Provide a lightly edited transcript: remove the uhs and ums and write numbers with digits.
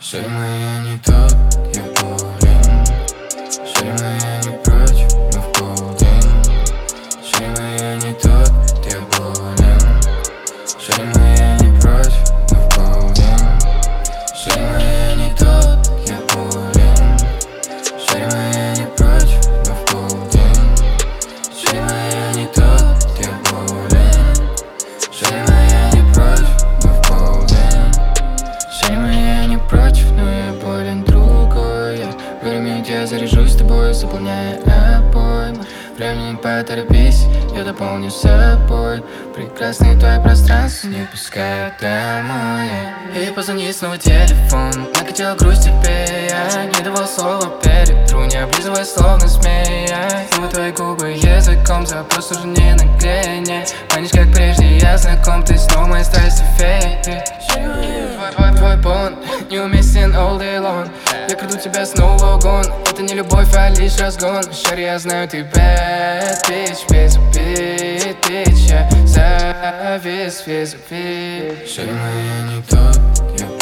Шея моя не тот, я болен. Шея моя не прочь, мы в полдень. Шея моя не тот, я болен. Шея моя не прочь, мы в полдень. Шея моя не тот, я болен. Шея моя не прочь, мы в полдень. Шея моя не тот, я болен. Шея моя не прочь, мы в полдень. Шея моя не против, но я болен другой. Время я заряжусь с тобой, заполняя обойму. Времени поторопись, я дополню собой. Прекрасное твое пространство, не пускай домой. И позвони снова телефон, накатила грусть теперь. Я не давал слова перетру, не облизывай словно смеясь. Зову твои губы языком, запрос уже не нагление. Манишь как прежде, я знаком, ты снова моя страсть и фея. Твой бон неуместен all day long. Я краду тебя снова в угон. Это не любовь, а лишь разгон. Шари, я знаю, ты bad bitch, без обид, bitch. Я завис, без обид. Шея моя не тот, я